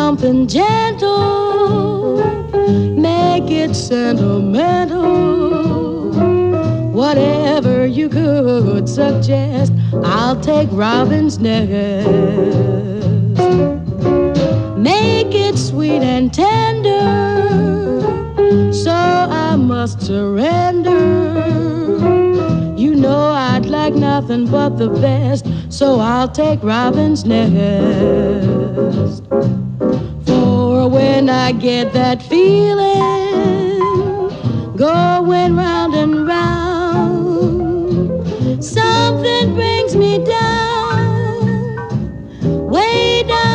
something gentle, make it sentimental. Whatever you could suggest, I'll take Robin's Nest. Make it sweet and tender, so I must surrender. You know I'd like nothing but the best, so I'll take Robin's Nest. For when I get that feeling, go